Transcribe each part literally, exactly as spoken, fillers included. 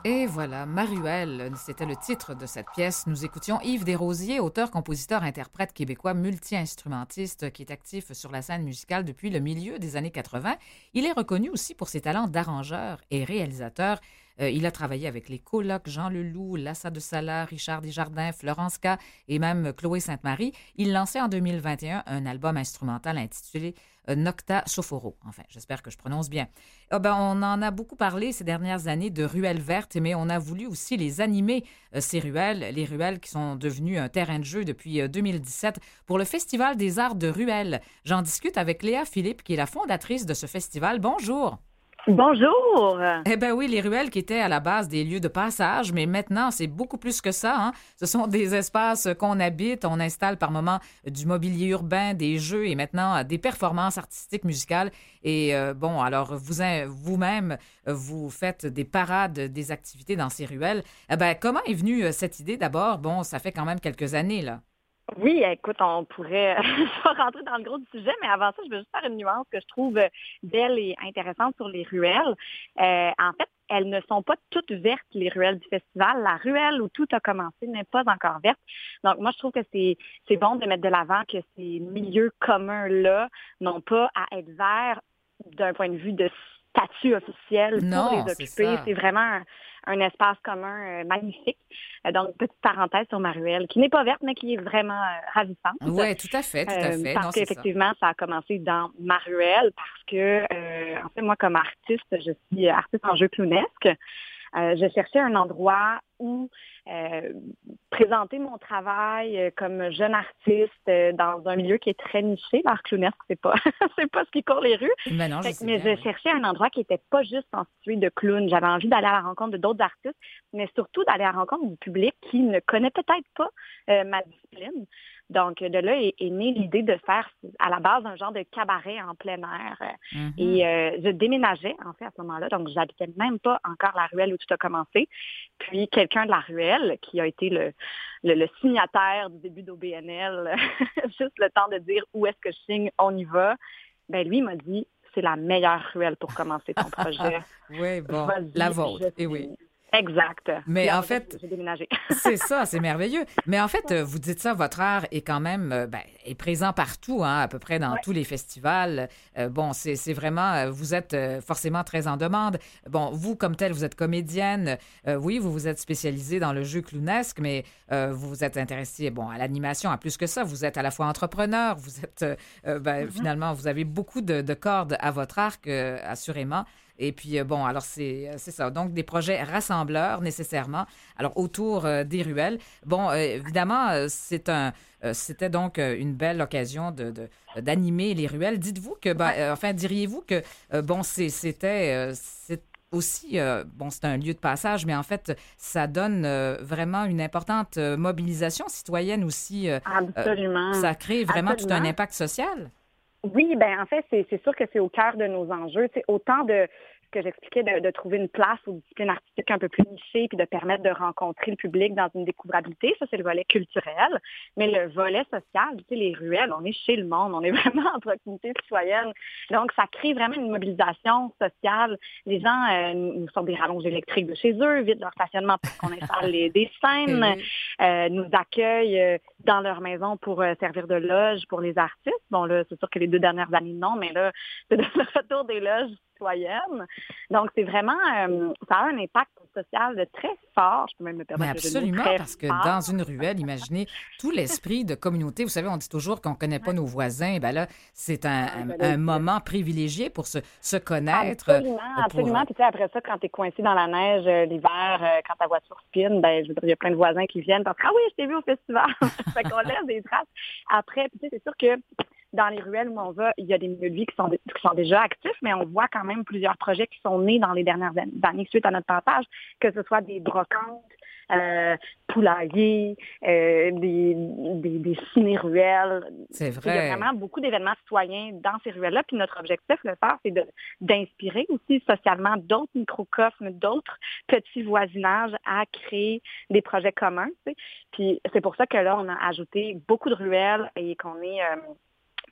Et voilà, Maruelle, c'était le titre de cette pièce. Nous écoutions Yves Desrosiers, auteur, compositeur, interprète québécois, multi-instrumentiste qui est actif sur la scène musicale depuis le milieu des années quatre-vingt. Il est reconnu aussi pour ses talents d'arrangeur et réalisateur. Euh, il a travaillé avec les Colocs, Jean Leloup, Lassa de Sala, Richard Desjardins, Florence K et même Chloé Sainte-Marie. Il lançait en deux mille vingt et un un album instrumental intitulé euh, Nocta Sophoro. Enfin, j'espère que je prononce bien. Ah ben, on en a beaucoup parlé ces dernières années de ruelles vertes, mais on a voulu aussi les animer, euh, ces ruelles, les ruelles qui sont devenues un terrain de jeu depuis euh, deux mille dix-sept pour le Festival des arts de ruelles. J'en discute avec Léa Philippe, qui est la fondatrice de ce festival. Bonjour! Bonjour! Eh bien oui, les ruelles qui étaient à la base des lieux de passage, mais maintenant, c'est beaucoup plus que ça, hein. Ce sont des espaces qu'on habite, on installe par moments du mobilier urbain, des jeux et maintenant des performances artistiques musicales. Et euh, bon, alors vous, vous-même, vous faites des parades, des activités dans ces ruelles. Eh bien, comment est venue cette idée d'abord? Bon, ça fait quand même quelques années, là. Oui, écoute, on pourrait je vais rentrer dans le gros du sujet, mais avant ça, je veux juste faire une nuance que je trouve belle et intéressante sur les ruelles. Euh, en fait, elles ne sont pas toutes vertes, les ruelles du festival. La ruelle où tout a commencé n'est pas encore verte. Donc, moi, je trouve que c'est, c'est bon de mettre de l'avant que ces milieux communs-là n'ont pas à être verts d'un point de vue de statut officiel pour les Non, c'est occuper. ça. C'est vraiment un, un espace commun euh, magnifique. Euh, donc, petite parenthèse sur ma ruelle, qui n'est pas verte, mais qui est vraiment euh, ravissante. Oui, tout à fait, tout à Euh, fait. parce Non, c'est ça. qu'effectivement, ça a commencé dans ma ruelle, parce que, euh, en fait, moi, comme artiste, je suis artiste en jeu clownesque. Euh, je cherchais un endroit où euh, présenter mon travail euh, comme jeune artiste euh, dans un milieu qui est très niché. L'art clownesque, c'est pas c'est pas ce qui court les rues. Mais non, je Fait que- sais mais bien, je oui. cherchais un endroit qui était pas juste constitué de clowns. J'avais envie d'aller à la rencontre de d'autres artistes, mais surtout d'aller à la rencontre du public qui ne connaît peut-être pas euh, ma discipline. Donc, de là est, est née l'idée de faire à la base un genre de cabaret en plein air. Mhm. Et euh, je déménageais, en fait, à ce moment-là. Donc, j'habitais même pas encore la ruelle où tout a commencé. Puis, quelqu'un de la ruelle, qui a été le, le, le signataire du début d'O B N L, juste le temps de dire où est-ce que je signe, on y va, ben lui m'a dit, c'est la meilleure ruelle pour commencer ton projet. Oui, bon, la Vas-y, je vôtre, et oui. signe. Exact. Puis Mais là, en on dirait fait, que j'ai déménagé. c'est ça, c'est merveilleux. Mais en fait, euh, vous dites ça, votre art est quand même euh, ben, est présent partout, hein, à peu près dans Ouais. tous les festivals. Euh, bon, c'est, c'est vraiment, euh, vous êtes euh, forcément très en demande. Bon, vous, comme tel, vous êtes comédienne. Euh, oui, vous vous êtes spécialisée dans le jeu clownesque, mais euh, vous vous êtes intéressée, bon, à l'animation, à plus que ça. Vous êtes à la fois entrepreneur, vous êtes, euh, euh, ben, Mhm. finalement, vous avez beaucoup de, de cordes à votre arc, euh, assurément. Et puis, euh, bon, alors c'est, c'est ça. Donc, des projets rassembleurs, nécessairement. Alors, autour euh, des ruelles. Bon, euh, évidemment, euh, c'est un, euh, c'était donc euh, une belle occasion de, de- d'animer les ruelles. Dites-vous que, ben, Ouais. euh, enfin, diriez-vous que, euh, bon, c'est, c'était, euh, c'est aussi, euh, bon, c'est un lieu de passage, mais en fait, ça donne euh, vraiment une importante euh, mobilisation citoyenne aussi. euh, euh, Absolument. Ça crée vraiment tout un Absolument. impact social. Oui, ben en fait, c'est c'est sûr que c'est au cœur de nos enjeux. C'est autant de ce que j'expliquais de, de trouver une place aux disciplines artistiques un peu plus nichées, puis de permettre de rencontrer le public dans une découvrabilité. Ça, c'est le volet culturel. Mais le volet social, tu sais, les ruelles, on est chez le monde, on est vraiment en proximité citoyenne. Donc, ça crée vraiment une mobilisation sociale. Les gens euh, nous sortent des rallonges électriques de chez eux, vident leur stationnement pour qu'on installe les, des Eh scènes, oui. euh, nous accueillent euh, dans leur maison pour euh, servir de loge pour les artistes. Bon, là, c'est sûr que les deux dernières années, non, mais là, c'est le retour des loges citoyennes. Donc, c'est vraiment, euh, ça a un impact social de très fort. Je peux même me Mais permettre le jeu de mots absolument, très parce que dans fort. une ruelle, imaginez tout l'esprit de communauté. Vous savez, on dit toujours qu'on ne connaît pas nos voisins. Ben là, c'est un, Ah, un- ben là, un écoute, moment privilégié pour se, se connaître, absolument, euh, pour... absolument. Puis tu sais, après ça, quand t'es coincé dans la neige euh, l'hiver, euh, quand ta voiture spinne, ben je veux dire, il y a plein de voisins qui viennent parce que ah oui, je t'ai vu au festival. Fait qu'on laisse des traces. Après, puis tu sais, c'est sûr que dans les ruelles où on va, il y a des milieux de vie qui sont, qui sont déjà actifs, mais on voit quand même plusieurs projets qui sont nés dans les dernières années suite à notre passage, que ce soit des brocantes, euh, poulaillers, euh, des, des, des ciné-ruelles. C'est Il y a vrai. vraiment beaucoup d'événements citoyens dans ces ruelles-là. Puis notre objectif, le faire, c'est de, d'inspirer aussi socialement d'autres microcosmes, d'autres petits voisinages à créer des projets communs. Tu sais. Puis c'est pour ça que là, on a ajouté beaucoup de ruelles et qu'on est... Euh,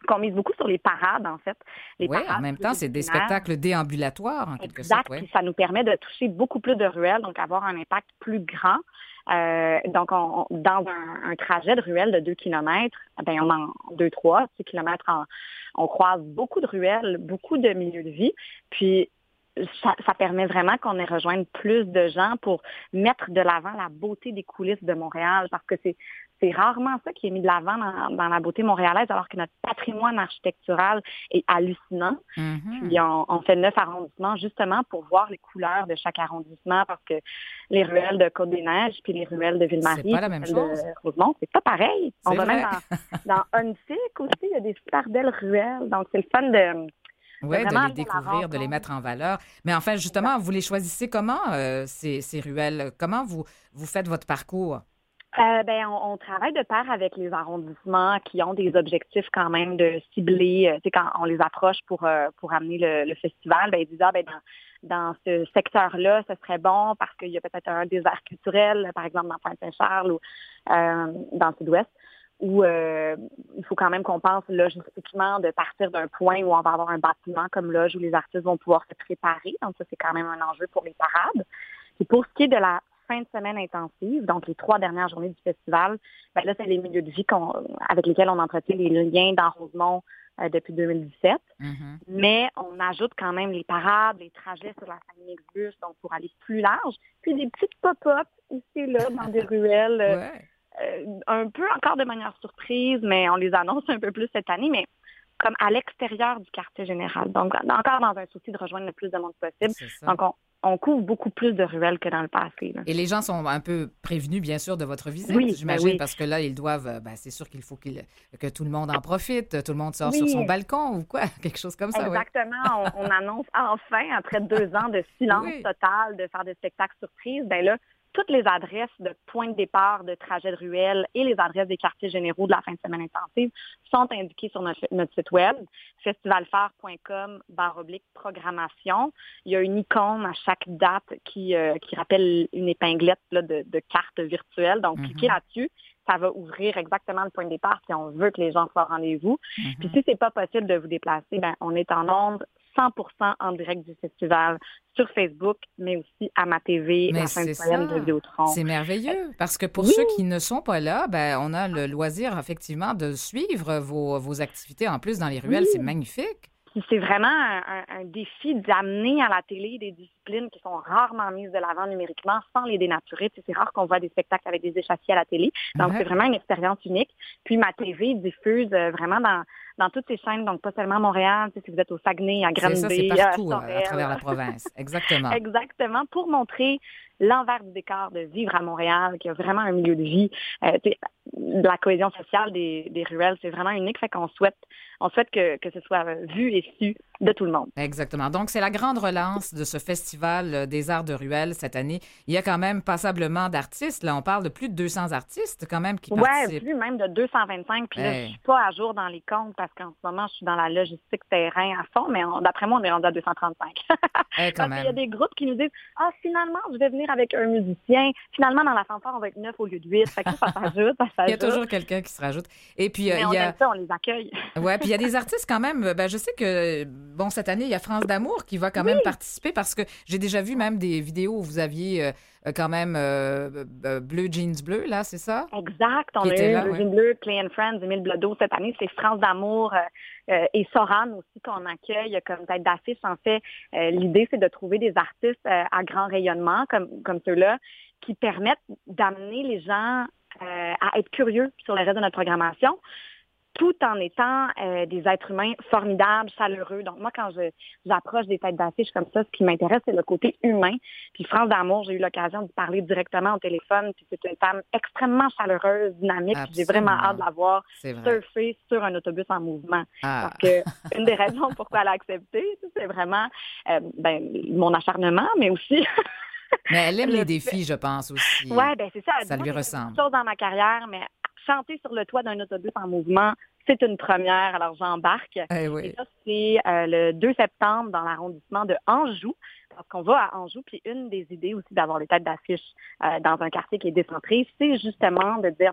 qu'on mise beaucoup sur les parades, en fait. Les Oui, parades en même temps, c'est des spectacles déambulatoires, en quelque exact, sorte, oui. puis ça nous permet de toucher beaucoup plus de ruelles, donc avoir un impact plus grand. Euh, donc, on, on- dans un, un trajet de ruelles de deux kilomètres, ben on en deux, trois, six kilomètres, en- on croise beaucoup de ruelles, beaucoup de milieux de vie, puis ça, ça permet vraiment qu'on ait rejoindre plus de gens pour mettre de l'avant la beauté des coulisses de Montréal, parce que c'est c'est rarement ça qui est mis de l'avant dans, dans la beauté montréalaise, alors que notre patrimoine architectural est hallucinant. Mhm. Puis on, on fait neuf arrondissements justement pour voir les couleurs de chaque arrondissement, parce que les ruelles de Côte-des-Neiges, puis les ruelles de C'est Ville-Marie, pas la puis même celles chose. de Rosemont, c'est pas pareil. On C'est va même vrai. dans, dans Huntsic aussi, il y a des super belles ruelles. Donc c'est le fun de, de Oui, de vraiment les aller à la découvrir, de les rencontre. mettre en valeur. Mais enfin, justement, vous les choisissez comment, euh, ces, ces ruelles? Comment vous, vous faites votre parcours? Euh, ben, on, on travaille de pair avec les arrondissements qui ont des objectifs quand même de cibler. euh, Tu sais, quand on les approche pour euh, pour amener le, le festival, ben ils disent ah ben dans dans ce secteur-là, ce serait bon parce qu'il y a peut-être un désert culturel, par exemple dans Pointe-Saint-Charles ou euh, dans le Sud-Ouest, où euh, il faut quand même qu'on pense logistiquement de partir d'un point où on va avoir un bâtiment comme loge où les artistes vont pouvoir se préparer. Donc ça, c'est quand même un enjeu pour les parades. Puis pour ce qui est de la fin de semaine intensive, donc les trois dernières journées du festival, ben là, c'est les milieux de vie qu'on, avec lesquels on entretient les liens dans Rosemont euh, depuis deux mille dix-sept. Mhm. Mais on ajoute quand même les parades, les trajets sur la Saint-Mixbus, donc pour aller plus large, puis des petites pop-up ici et là dans des ruelles, euh, Ouais. euh, un peu encore de manière surprise, mais on les annonce un peu plus cette année, mais comme à l'extérieur du quartier général. Donc, encore dans un souci de rejoindre le plus de monde possible. C'est ça. Donc, on, on couvre beaucoup plus de ruelles que dans le passé, là. Et les gens sont un peu prévenus, bien sûr, de votre visite, Oui, ben j'imagine, oui. parce que là, ils doivent, euh, ben, c'est sûr qu'il faut qu'il- que tout le monde en profite, tout le monde sort sur son Oui, balcon ou quoi, quelque chose comme ça, oui. exactement. On, on annonce enfin, après deux ans de silence Oui, total, de faire des spectacles surprises, ben là, toutes les adresses de point de départ de trajet de ruelle et les adresses des quartiers généraux de la fin de semaine intensive sont indiquées sur notre, notre site web, festivalphare.com barre oblique programmation. Il y a une icône à chaque date qui, euh, qui rappelle une épinglette là, de, de carte virtuelle. Donc, cliquez Mhm. là-dessus. Ça va ouvrir exactement le point de départ si on veut que les gens soient au rendez-vous. Puis Mhm. si c'est pas possible de vous déplacer, ben on est en ondes cent pour cent en direct du festival sur Facebook, mais aussi à ma T V, Mais la fin de c'est semaine de ça, Vidéotron. c'est merveilleux, parce que pour Oui, ceux qui ne sont pas là, ben, on a le loisir, effectivement, de suivre vos, vos activités en plus dans les ruelles, c'est oui. magnifique. Puis c'est vraiment un, un- un défi d'amener à la télé des disciplines qui sont rarement mises de l'avant numériquement sans les dénaturer. Tu sais, c'est rare qu'on voit des spectacles avec des échassiers à la télé. Donc, c'est Ouais, vraiment une expérience unique. Puis ma T V diffuse euh, vraiment dans, dans toutes ces chaînes, donc pas seulement Montréal, tu sais, si vous êtes au Saguenay, à c'est ça, c'est Granby, à partout, euh, à travers la Sorel. province, exactement. Exactement, pour montrer l'envers du décor de vivre à Montréal, qui a vraiment un milieu de vie. Euh, tu sais, la cohésion sociale des, des ruelles, c'est vraiment unique. Fait qu'on souhaite, on souhaite que, que ce soit euh, vu et su de tout le monde. Exactement. Donc, c'est la grande relance de ce festival euh, des arts de ruelle cette année. Il y a quand même passablement d'artistes. Là, on parle de plus de deux cents artistes quand même qui Ouais, participent. plus même de deux cent vingt-cinq. Puis là, je Hey. suis pas à jour dans les comptes parce qu'en ce moment, je suis dans la logistique terrain à fond, mais on- d'après moi, on est rendu à deux cent trente-cinq. Eh, quand Parce qu'il y a même. des groupes qui nous disent ah, finalement, je vais venir avec un musicien. Finalement, dans la fanfare, on va être neuf au lieu de huit. Fait que ça, ça s'ajoute, ça Il y a s'ajoute. toujours quelqu'un qui se rajoute. Et puis, euh, Mais il on y aime a, ça, on les accueille. ouais, puis il y a des artistes quand même. Ben, je sais que, bon, cette année, il y a France d'Amour qui va quand Oui, même participer parce que j'ai déjà vu même des vidéos où vous aviez euh, euh, quand même euh, euh, Bleu Jeans Bleu, là, c'est ça? exact. On Qui a était eu là, Bleu oui. Jean Bleu, Clay and Friends, Émile Blodeau cette année. C'est France d'amour euh, euh, et Soran aussi qu'on accueille comme tête d'affiche. En fait, euh, l'idée, c'est de trouver des artistes euh, à grand rayonnement comme, comme ceux-là qui permettent d'amener les gens euh, à être curieux sur le reste de notre programmation, tout en étant euh, des êtres humains formidables, chaleureux. Donc moi, quand je j'approche des têtes d'affiche comme ça, ce qui m'intéresse, c'est le côté humain. Puis France d'amour, j'ai eu l'occasion de parler directement au téléphone. Puis c'est une femme extrêmement chaleureuse, dynamique. Puis j'ai vraiment hâte de Absolument. la voir C'est vrai. surfer sur un autobus en mouvement. Ah, Parce que une des raisons pourquoi elle a accepté, c'est vraiment euh, ben, mon acharnement, mais aussi mais elle aime le les fait. défis, je pense aussi. Ouais, ben c'est ça. Ça Moi, lui j'ai fait beaucoup ressemble. de choses dans ma carrière, mais chanter sur le toit d'un autobus en mouvement, c'est une première. Alors j'embarque. Eh Et oui. ça, c'est euh, le deux septembre dans l'arrondissement de Anjou. Parce qu'on va à Anjou, puis une des idées aussi d'avoir les têtes d'affiche euh, dans un quartier qui est décentré, c'est justement de dire, ben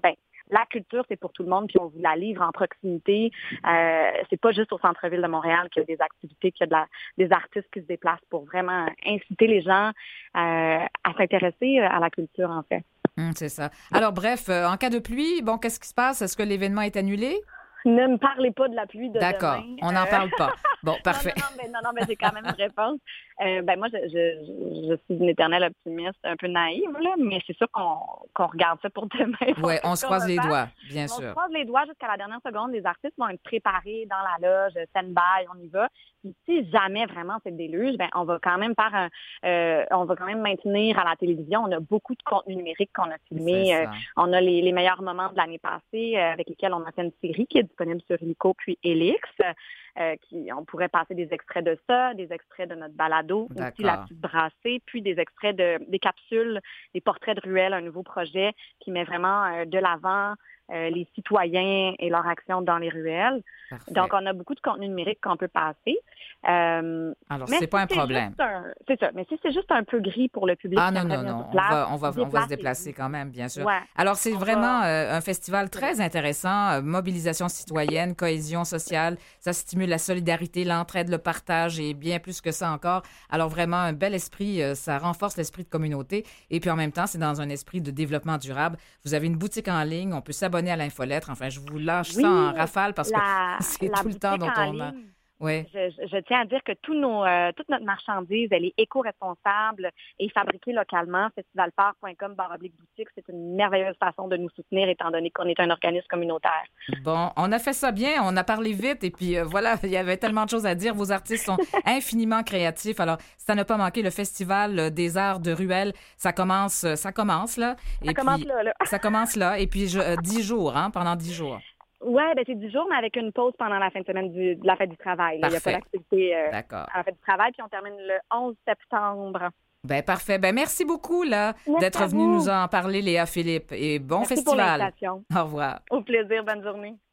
la culture, c'est pour tout le monde, puis on vous la livre en proximité. Euh, c'est pas juste au centre-ville de Montréal qu'il y a des activités, qu'il y a de la, des artistes qui se déplacent pour vraiment inciter les gens euh, à s'intéresser à la culture, en fait. Hum, c'est ça. Alors, bref, euh, en cas de pluie, bon, qu'est-ce qui se passe? Est-ce que l'événement est annulé? Ne me parlez pas de la pluie de D'accord, demain. on n'en Euh, parle pas. Bon, parfait. Non, non, non, mais, non, non, mais j'ai quand même une réponse. Euh, ben moi, je, je, je suis une éternelle optimiste, un peu naïve, là, mais c'est sûr qu'on qu'on regarde ça pour demain. Oui, on se croise les doigts, bien on sûr. se croise les doigts jusqu'à la dernière seconde. Les artistes vont être préparés dans la loge, stand-by, on y va. Puis si jamais vraiment c'est le déluge, ben on va quand même faire un, euh, on va quand même maintenir à la télévision. On a beaucoup de contenu numérique qu'on a filmé. Euh, on a les, les meilleurs moments de l'année passée euh, avec lesquels on a fait une série qui est disponible sur Illico puis Elix. Euh, qui, on pourrait passer des extraits de ça, des extraits de notre balado, aussi La Petite Brassée, puis des extraits de des capsules, des portraits de ruelles, un nouveau projet qui met vraiment euh, de l'avant euh, les citoyens et leur action dans les ruelles. Parfait. Donc, on a beaucoup de contenu numérique qu'on peut passer. Euh, Alors, c'est si pas un problème. C'est ça. Mais si c'est juste un peu gris pour le public... Ah non, non, non. On va, on, va, on va se déplacer quand même, bien sûr. Ouais. Alors, c'est on vraiment va... euh, un festival très intéressant. Euh, mobilisation citoyenne, cohésion sociale. Ça stimule la solidarité, l'entraide, le partage et bien plus que ça encore. Alors, vraiment, un bel esprit. Euh, ça renforce l'esprit de communauté. Et puis, en même temps, c'est dans un esprit de développement durable. Vous avez une boutique en ligne. On peut s'abonner à l'infolettre. Enfin, je vous lâche oui, ça en rafale parce la, que c'est tout le temps dont on a... Oui. Je, je, je tiens à dire que tous nos, euh, toute notre marchandise, elle est éco-responsable et fabriquée localement. festivalpart point com barre oblique boutique, c'est une merveilleuse façon de nous soutenir étant donné qu'on est un organisme communautaire. Bon, on a fait ça bien, on a parlé vite et puis euh, voilà, il y avait tellement de choses à dire. Vos artistes sont infiniment créatifs. Alors, ça n'a pas manqué le Festival des arts de Ruelle. Ça commence, ça commence là. Ça et commence puis, là, là. Ça commence là. Et puis, je, euh, dix jours, hein, pendant dix jours. Oui, ben c'est dix jours, mais avec une pause pendant la fin de semaine du, de la fête du travail. Il n'y a pas d'activité euh, à la fête du travail, puis on termine le onze septembre. Ben parfait. Ben merci beaucoup là merci d'être venue nous en parler, Léa Philippe. Et bon merci festival. Pour l'invitation. Au revoir. Au plaisir. Bonne journée.